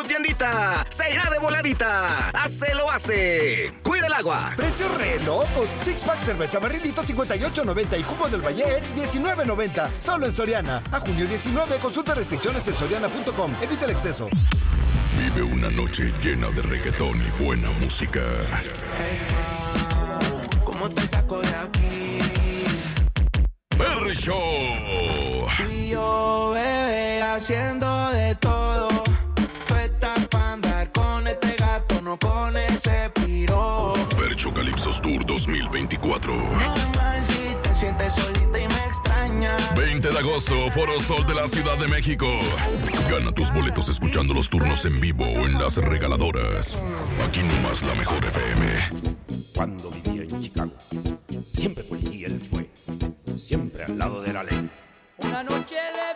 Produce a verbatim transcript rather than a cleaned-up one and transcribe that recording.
tiendita. Se irá de voladita. Hace lo hace. Cuida el agua. Precios re locos. Six pack cerveza barrilito cincuenta y ocho noventa y jugo del Valle diecinueve noventa. Solo en Soriana. A junio diecinueve, consulta restricciones en soriana punto com. Evita el exceso. Vive una noche llena de reggaetón y buena música. ¿Cómo te saco de aquí? Perry Show. Tú y yo, bebé, haciendo de todo. Tú estás para andar con este gato, no con ese piro. Fercho Calypsos Tour dos mil veinticuatro. Normal si te sientes solita y me extrañas. veinte de agosto, Foro Sol de la Ciudad de México. Gana tus boletos escuchando los turnos en vivo o en las regaladoras. Aquí nomás la mejor F M. Cuando vivía en Chicago, siempre policía él fue, siempre al lado de la ley. Una noche le